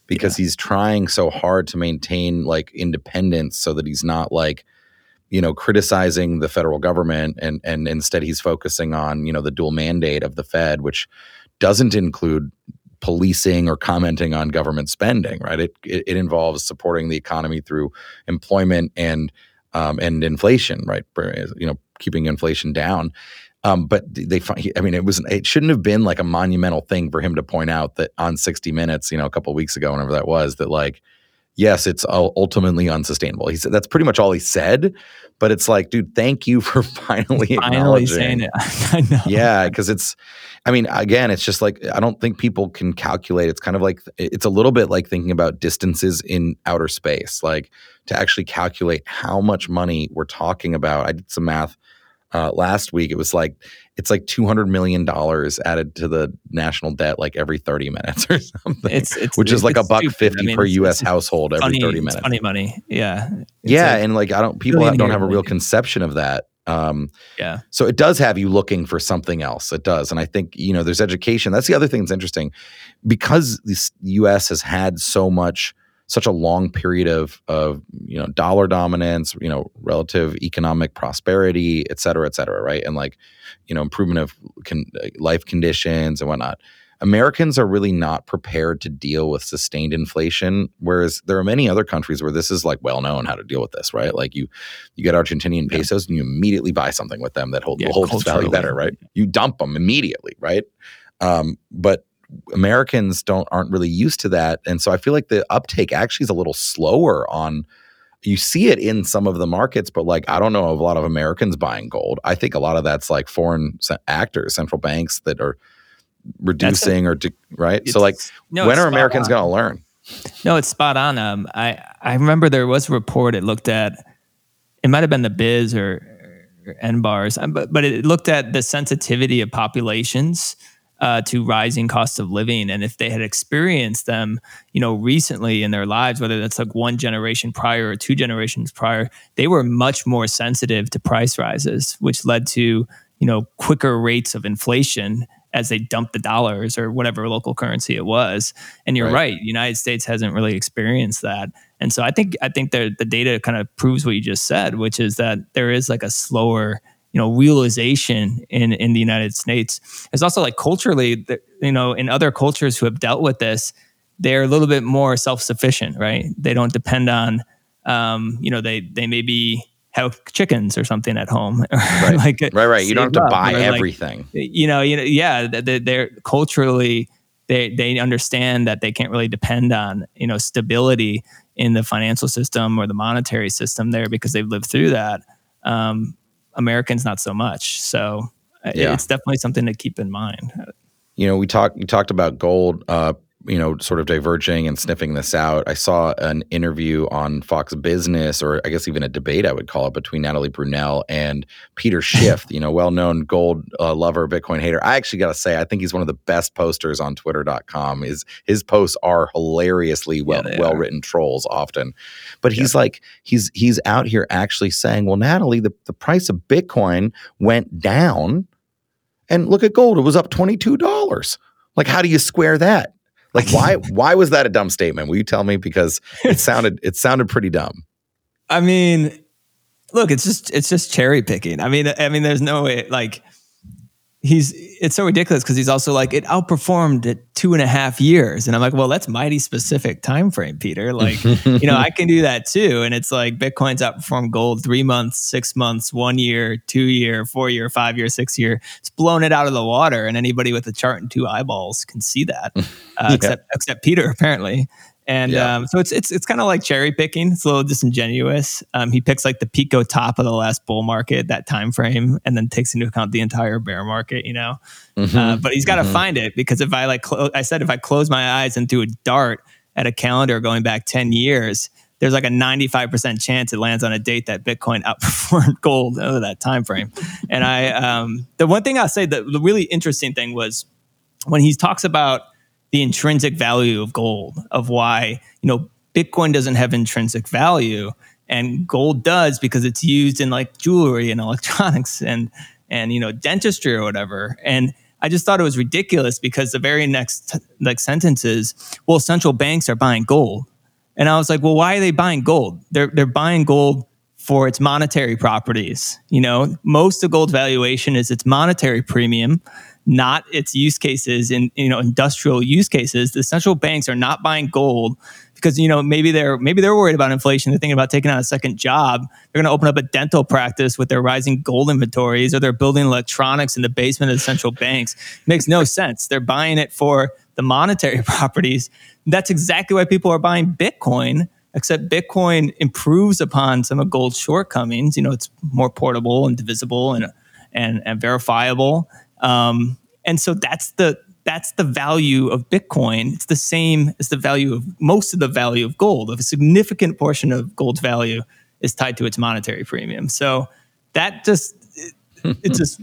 S1: because yeah. he's trying so hard to maintain like independence so that he's not like, you know, criticizing the federal government, and and instead he's focusing on, you know, the dual mandate of the Fed, which doesn't include policing or commenting on government spending, right? It it, it involves supporting the economy through employment and um, and inflation, right? You know, keeping inflation down. Um, but they, I mean, it was, it shouldn't have been like a monumental thing for him to point out that on sixty minutes, you know, a couple of weeks ago, whenever that was, that like, yes, it's ultimately unsustainable. He said that's pretty much all he said. But it's like, dude, thank you for finally,
S9: finally saying it. I know.
S1: Yeah, because it's, I mean, again, it's just like, I don't think people can calculate. It's kind of like, it's a little bit like thinking about distances in outer space, like to actually calculate how much money we're talking about. I did some math uh, last week. It was like, it's like two hundred million dollars added to the national debt like every thirty minutes or something, it's, it's, which is like a buck stupid. fifty I mean, per U S household every
S9: funny,
S1: thirty minutes.
S9: It's funny money. Yeah. It's
S1: yeah.
S9: like,
S1: and like, I don't, people don't have a real conception of that. Um,
S9: yeah.
S1: So it does have you looking for something else. It does. And I think, you know, there's education. That's the other thing that's interesting, because the U S has had so much, such a long period of, of, you know, dollar dominance, you know, relative economic prosperity, et cetera, et cetera. Right. And like, you know, improvement of con- life conditions and whatnot. Americans are really not prepared to deal with sustained inflation, whereas there are many other countries where this is like well known how to deal with this, right? Like you, you get Argentinian pesos and you immediately buy something with them that hold, yeah, holds its value better, right? You dump them immediately, right? Um, but Americans don't aren't really used to that, and so I feel like the uptake actually is a little slower on. You see it in some of the markets, but like I don't know of a lot of Americans buying gold. I think a lot of that's like foreign actors, central banks that are reducing a, or de- right. So like, no, when are Americans going to learn?
S9: No, it's spot on. Um, I I remember there was a report. It looked at, it might have been the Biz or, or N bars, but but it looked at the sensitivity of populations uh, to rising costs of living, and if they had experienced them, you know, recently in their lives, whether that's like one generation prior or two generations prior, they were much more sensitive to price rises, which led to, you know, quicker rates of inflation as they dumped the dollars or whatever local currency it was. And you're right, right the United States hasn't really experienced that. And so I think I think the data kind of proves what you just said, which is that there is like a slower, you know, realization in, in the United States. It's also like culturally, you know, in other cultures who have dealt with this, they're a little bit more self-sufficient, right? They don't depend on, um, you know, they they maybe have chickens or something at home.
S1: Right,
S9: like
S1: right, right. You don't have to buy everything.
S9: Like, you know, you know, yeah. They're, they're culturally, they they understand that they can't really depend on, you know, stability in the financial system or the monetary system there because they've lived through that. Um, Americans not so much. So yeah. It's definitely something to keep in mind.
S1: You know, we talked you talked about gold. Uh, you know, sort of diverging and sniffing this out. I saw an interview on Fox Business, or I guess even a debate I would call it, between Natalie Brunell and Peter Schiff, you know, well-known gold uh, lover, Bitcoin hater. I actually got to say, I think he's one of the best posters on twitter dot com. His, his posts are hilariously well, yeah, well-written trolls often. But he's yeah. like, he's he's out here actually saying, well, Natalie, the, the price of Bitcoin went down, and look at gold, it was up twenty-two dollars. Like, how do you square that? Like, why why was that a dumb statement? Will you tell me? Because it sounded it sounded pretty dumb.
S9: I mean, look, it's just it's just cherry picking. I mean, I mean, there's no way. Like, he's it's so ridiculous because he's also like, it outperformed at two and a half years, and I'm like, well, that's mighty specific time frame, Peter. Like, you know, I can do that too. And it's like Bitcoin's outperformed gold three months, six months, one year, two year, four year, five year, six year. It's blown it out of the water, and anybody with a chart and two eyeballs can see that, uh, yeah. except except Peter apparently. And yeah. um, so it's it's it's kind of like cherry picking. It's a little disingenuous. Um, he picks like the Pico top of the last bull market, that time frame, and then takes into account the entire bear market. You know, mm-hmm. uh, but he's got to mm-hmm. find it, because if I like, clo- I said if I close my eyes and threw a dart at a calendar going back ten years, there's like a ninety-five percent chance it lands on a date that Bitcoin outperformed gold over that time frame. And I, um, the one thing I'll say, that the really interesting thing was when he talks about the intrinsic value of gold, of why, you know, Bitcoin doesn't have intrinsic value and gold does, because it's used in like jewelry and electronics and, and, you know, dentistry or whatever. And I just thought it was ridiculous because the very next like sentence is, well, central banks are buying gold. And I was like, well, why are they buying gold? They're they're buying gold for its monetary properties. You know, most of gold's valuation is its monetary premium, not its use cases in, you know, industrial use cases. The central banks are not buying gold because, you know, maybe they're maybe they're worried about inflation. They're thinking about taking on a second job. They're going to open up a dental practice with their rising gold inventories, or they're building electronics in the basement of the central banks. Makes no sense. They're buying it for the monetary properties. That's exactly why people are buying Bitcoin, except Bitcoin improves upon some of gold's shortcomings. You know, it's more portable and divisible and and, and verifiable. Um, and so that's the that's the value of Bitcoin. It's the same as the value of most of the value of gold. A significant portion of gold's value is tied to its monetary premium. So that just it, it just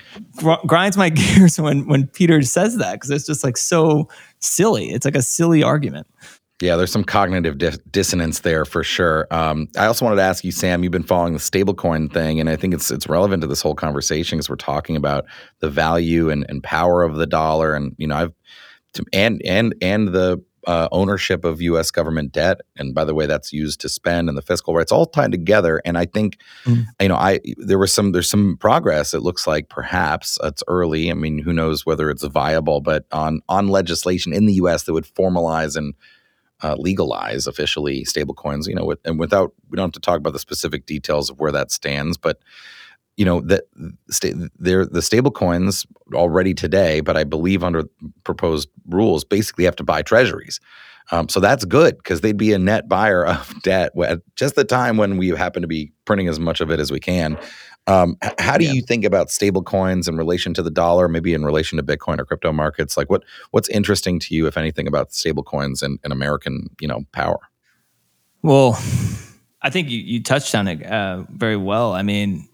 S9: gr- grinds my gears when when Peter says that, because it's just like so silly. It's like a silly argument.
S1: Yeah, there's some cognitive dis- dissonance there for sure. Um, I also wanted to ask you, Sam, you've been following the stablecoin thing, and I think it's it's relevant to this whole conversation because we're talking about the value and, and power of the dollar, and you know, I've to, and and and the uh, ownership of U S government debt, and by the way, that's used to spend, and the fiscal rights all tied together. And I think, mm. you know, I there was some there's some progress. It looks like perhaps it's early. I mean, who knows whether it's viable, but on on legislation in the U S that would formalize and Uh, legalize officially stablecoins, you know, with, and without, we don't have to talk about the specific details of where that stands, but you know that sta- they're the stablecoins already today, but I believe under proposed rules, basically have to buy treasuries. Um, so that's good because they'd be a net buyer of debt at just the time when we happen to be printing as much of it as we can. Um, how do yeah. you think about stable coins in relation to the dollar, maybe in relation to Bitcoin or crypto markets? Like what what's interesting to you, if anything, about stable coins and, and American, you know, power?
S9: Well, I think you, you touched on it uh, very well. I mean,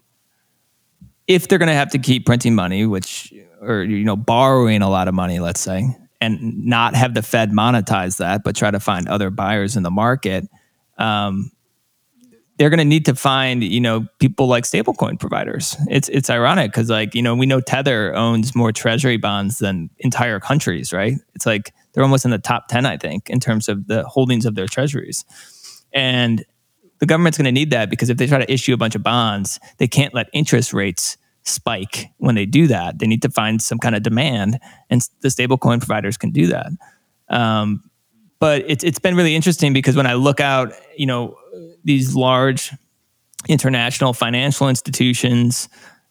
S9: if they're going to have to keep printing money, which, or, you know, borrowing a lot of money, let's say, and not have the Fed monetize that, but try to find other buyers in the market, um, they're going to need to find, you know, people like stablecoin providers. It's it's ironic because, like, you know, we know Tether owns more treasury bonds than entire countries, right? It's like they're almost in the top ten, I think, in terms of the holdings of their treasuries. And the government's going to need that because if they try to issue a bunch of bonds, they can't let interest rates spike when they do that. They need to find some kind of demand, and the stablecoin providers can do that. Um, but it's it's been really interesting because when I look out, you know, these large international financial institutions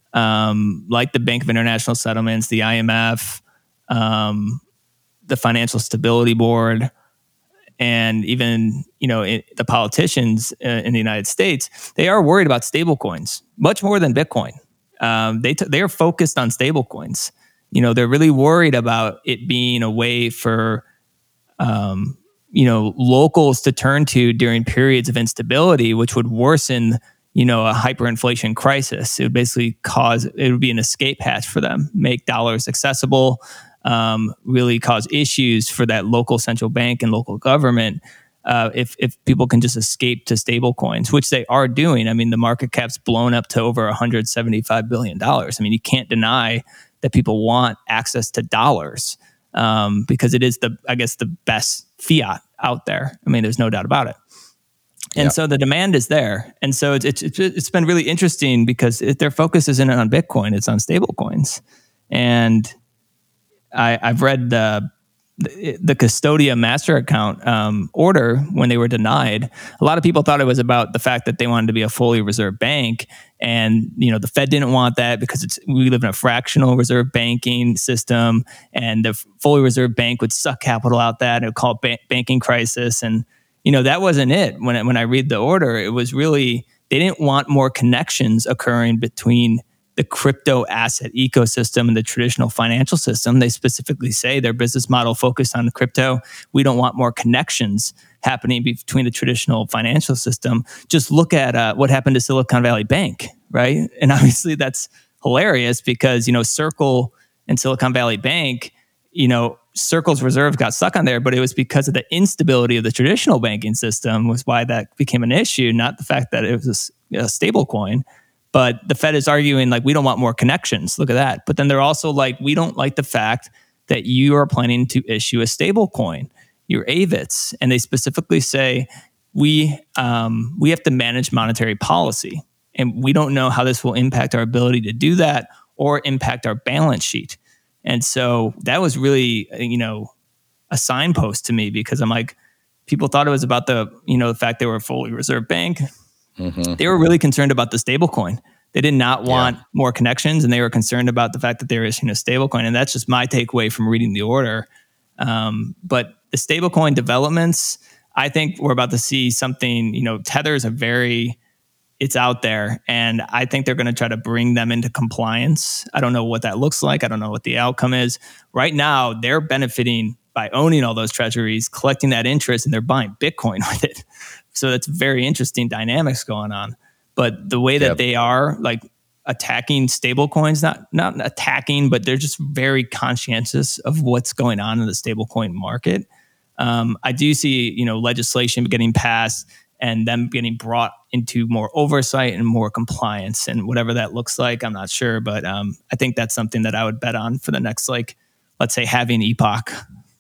S9: um, like the Bank of International Settlements, the I M F, um, the Financial Stability Board, and even, you know, it, the politicians uh, in the United States, they are worried about stablecoins much more than Bitcoin. Um, they t- they are focused on stablecoins. You know, they're really worried about it being a way for um, you know, locals to turn to during periods of instability, which would worsen, you know, a hyperinflation crisis. It would basically cause, it would be an escape hatch for them, make dollars accessible, um, really cause issues for that local central bank and local government uh, if if people can just escape to stable coins, which they are doing. I mean, the market cap's blown up to over one hundred seventy-five billion dollars. I mean, you can't deny that people want access to dollars um, because it is the, I guess, the best fiat out there. I mean, there's no doubt about it. And yeah. so the demand is there. And so it's it's, it's been really interesting because it, their focus isn't on Bitcoin, it's on stable coins. And I, I've read the, the, the Custodia master account um, order when they were denied. A lot of people thought it was about the fact that they wanted to be a fully reserve bank. And, you know, the Fed didn't want that because it's, we live in a fractional reserve banking system, and the fully reserve bank would suck capital out that. It would call it ba- banking crisis. And, you know, that wasn't it. When I, when I read the order, it was really, they didn't want more connections occurring between the crypto asset ecosystem and the traditional financial system. They specifically say their business model focused on crypto. We don't want more connections happening between the traditional financial system. Just look at uh, what happened to Silicon Valley Bank, right? And obviously that's hilarious because, you know, Circle and Silicon Valley Bank, you know, Circle's reserves got stuck on there, but it was because of the instability of the traditional banking system was why that became an issue, not the fact that it was a, a stable coin. But the Fed is arguing like, we don't want more connections. Look at that. But then they're also like, we don't like the fact that you are planning to issue a stable coin, your A V I Ts. And they specifically say, we um, we have to manage monetary policy. And we don't know how this will impact our ability to do that or impact our balance sheet. And so that was really, you know, a signpost to me, because I'm like, people thought it was about the, you know, the fact they were a fully reserve bank. Mm-hmm. They were really concerned about the stablecoin. They did not want yeah. more connections, and they were concerned about the fact that they were issuing a stablecoin. And that's just my takeaway from reading the order. Um, but the stablecoin developments, I think we're about to see something. You know, Tether is a very, it's out there, and I think they're going to try to bring them into compliance. I don't know what that looks like. I don't know what the outcome is. Right now, they're benefiting by owning all those treasuries, collecting that interest, and they're buying Bitcoin with it. So that's very interesting dynamics going on. But the way that yep. they are like attacking stable coins, not not attacking, but they're just very conscientious of what's going on in the stablecoin market. Um, I do see, you know, legislation getting passed and them getting brought into more oversight and more compliance, and whatever that looks like, I'm not sure. But um, I think that's something that I would bet on for the next, like, let's say, halving epoch.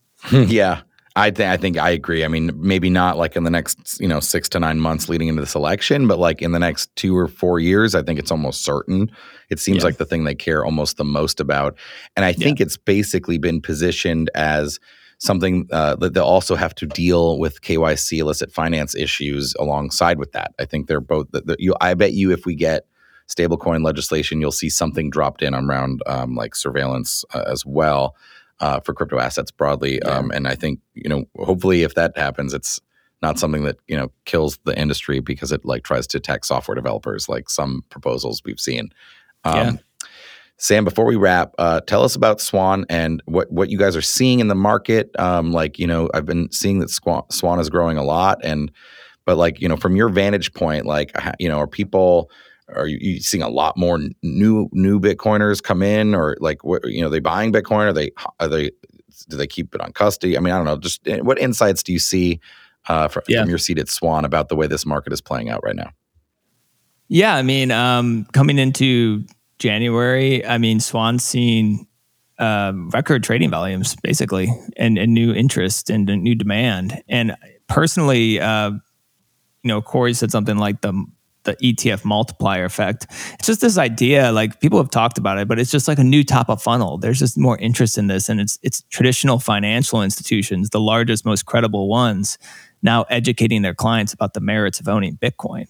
S1: Yeah. I think I think I agree. I mean, maybe not like in the next, you know, six to nine months leading into this election, but like in the next two or four years, I think it's almost certain. It seems yeah. like the thing they care almost the most about. And I think yeah. it's basically been positioned as something uh, that they'll also have to deal with K Y C, illicit finance issues alongside with that. I think they're both. The, the, you, I bet you if we get stablecoin legislation, you'll see something dropped in around um, like surveillance uh, as well. Uh, for crypto assets broadly. Yeah. Um, and I think, you know, hopefully if that happens, it's not something that, you know, kills the industry because it like tries to attack software developers like some proposals we've seen. Um, yeah. Sam, before we wrap, uh, tell us about Swan and what, what you guys are seeing in the market. Um, like, you know, I've been seeing that Swan, Swan is growing a lot. And, but like, you know, from your vantage point, like, you know, are people... Are you, you seeing a lot more new new Bitcoiners come in, or like what, you know, are they buying Bitcoin? Are they are they do they keep it on custody? I mean, I don't know. Just what insights do you see uh, from, yeah. from your seat at Swan about the way this market is playing out right now?
S9: Yeah, I mean, um, coming into January, I mean, Swan's seen uh, record trading volumes basically, and, and new interest and new demand. And personally, uh, you know, Corey said something like the the E T F multiplier effect. It's just this idea, like people have talked about it, but it's just like a new top of funnel. There's just more interest in this, and it's it's traditional financial institutions, the largest, most credible ones, now educating their clients about the merits of owning Bitcoin.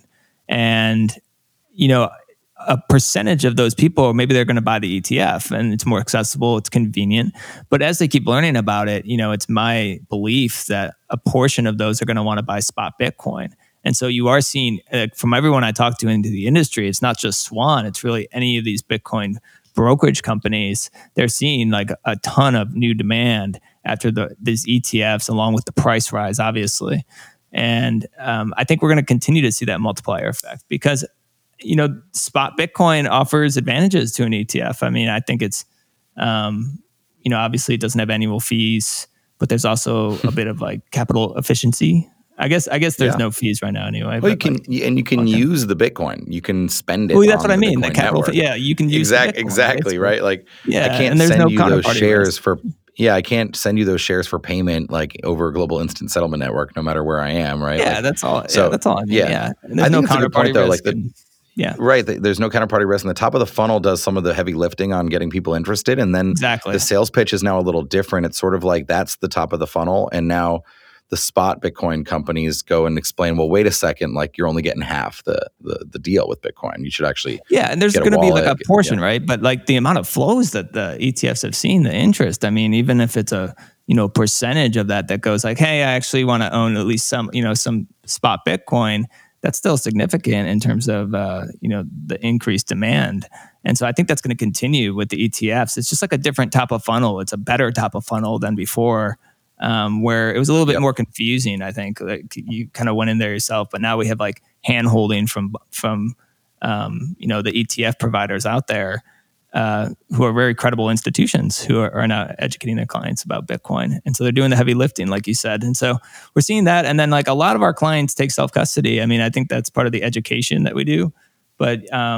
S9: And, you know, a percentage of those people, maybe they're going to buy the E T F, and it's more accessible, it's convenient. But as they keep learning about it, you know, it's my belief that a portion of those are going to want to buy spot Bitcoin. And so you are seeing, uh, from everyone I talk to into the industry, it's not just Swan, it's really any of these Bitcoin brokerage companies. They're seeing like a ton of new demand after the these E T Fs, along with the price rise, obviously. And um, I think we're going to continue to see that multiplier effect because, you know, spot Bitcoin offers advantages to an E T F. I mean, I think it's, um, you know, obviously it doesn't have annual fees, but there's also a bit of like capital efficiency. I guess I guess there's yeah. no fees right now anyway.
S1: Well, you can
S9: like,
S1: and you can okay. use the Bitcoin. You can spend it.
S9: Well, that's
S1: on
S9: what I
S1: the
S9: mean.
S1: Bitcoin
S9: the capital,
S1: network.
S9: yeah, you can use
S1: exactly
S9: Bitcoin,
S1: exactly
S9: right?
S1: right. Like
S9: yeah,
S1: I can't
S9: and there's
S1: send
S9: no
S1: you those shares
S9: risk.
S1: for yeah. I can't send you those shares for payment like over a global instant settlement network, no matter where I am. Right.
S9: Yeah,
S1: like,
S9: that's all.
S1: So
S9: yeah, that's all. I mean,
S1: yeah,
S9: yeah. And there's
S1: I
S9: no
S1: think it's a good point though. Like the,
S9: and, yeah,
S1: right. The, there's no counterparty risk, and the top of the funnel does some of the heavy lifting on getting people interested, and then
S9: exactly.
S1: the sales pitch is now a little different. It's sort of like that's the top of the funnel, and now the spot Bitcoin companies go and explain, well, wait a second, like you're only getting half the the, the deal with Bitcoin. You should actually
S9: yeah, and there's going to be like a portion, yeah. right? But like the amount of flows that the E T Fs have seen, the interest. I mean, even if it's a you know percentage of that that goes like, hey, I actually want to own at least some you know some spot Bitcoin. That's still significant in terms of uh, you know the increased demand. And so I think that's going to continue with the E T Fs. It's just like a different top of funnel. It's a better top of funnel than before. Um, where it was a little bit yep. more confusing, I think. Like you kind of went in there yourself, but now we have like hand holding from from um, you know the E T F providers out there uh, who are very credible institutions who are, are now educating their clients about Bitcoin, and so they're doing the heavy lifting, like you said. And so we're seeing that, and then like a lot of our clients take self custody. I mean, I think that's part of the education that we do, but um,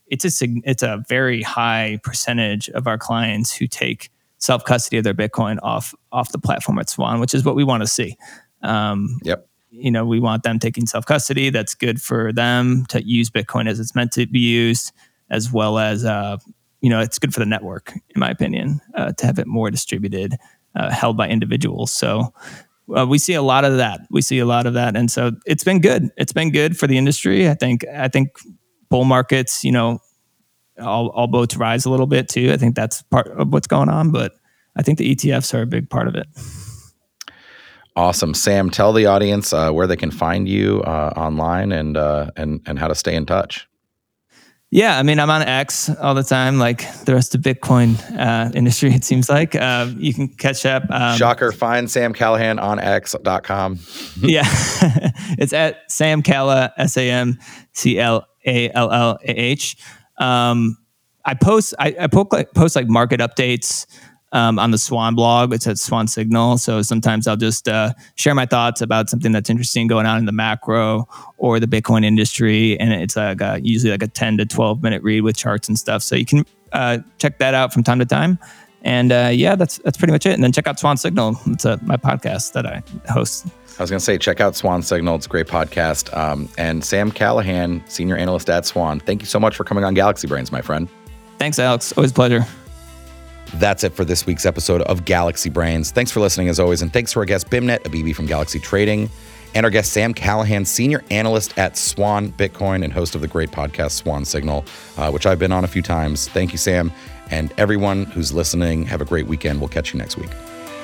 S9: it's a sig- it's a very high percentage of our clients who take self custody of their Bitcoin off off the platform at Swan, which is what we want to see. Um,
S1: yep.
S9: You know, we want them taking self custody. That's good for them to use Bitcoin as it's meant to be used, as well as uh, you know, it's good for the network, in my opinion, uh, to have it more distributed, uh, held by individuals. So. Uh, we see a lot of that. We see a lot of that, and so it's been good. It's been good for the industry. I think. I think bull markets, you know, all, all boats rise a little bit too. I think that's part of what's going on. But I think the E T Fs are a big part of it.
S1: Awesome, Sam. Tell the audience uh, where they can find you uh, online and uh, and and how to stay in touch.
S9: Yeah, I mean, I'm on X all the time, like the rest of Bitcoin uh, industry, it seems like. Uh, you can catch up. Um,
S1: Shocker, find Sam Callahan on X dot com.
S9: Yeah, it's at Sam Calla, S A M C L A L L A H. Um, I post, I, I post, like, post like market updates um, on the Swan blog. It's at Swan Signal. So sometimes I'll just uh, share my thoughts about something that's interesting going on in the macro or the Bitcoin industry. And it's like a, usually like a ten to twelve minute read with charts and stuff. So you can uh, check that out from time to time. And uh, yeah, that's that's pretty much it. And then check out Swan Signal. It's a, my podcast that I host.
S1: I was going to say, check out Swan Signal. It's a great podcast. Um, and Sam Callahan, senior analyst at Swan. Thank you so much for coming on Galaxy Brains, my friend.
S9: Thanks, Alex. Always a pleasure.
S1: That's it for this week's episode of Galaxy Brains. Thanks for listening as always, and thanks to our guest Bimnet Abibi from Galaxy Trading, and our guest Sam Callahan, senior analyst at Swan Bitcoin and host of the great podcast Swan Signal, uh, which I've been on a few times. Thank you, Sam, and everyone who's listening. Have a great weekend. We'll catch you next week.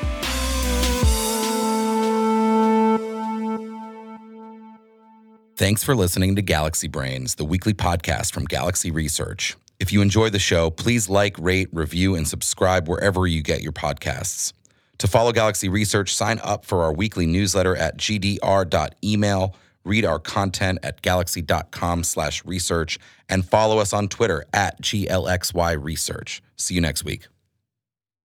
S1: Thanks for listening to Galaxy Brains, the weekly podcast from Galaxy Research. If you enjoy the show, please like, rate, review, and subscribe wherever you get your podcasts. To follow Galaxy Research, sign up for our weekly newsletter at g d r dot email, read our content at galaxy dot com slash research, and follow us on Twitter at G L X Y Research. See you next week.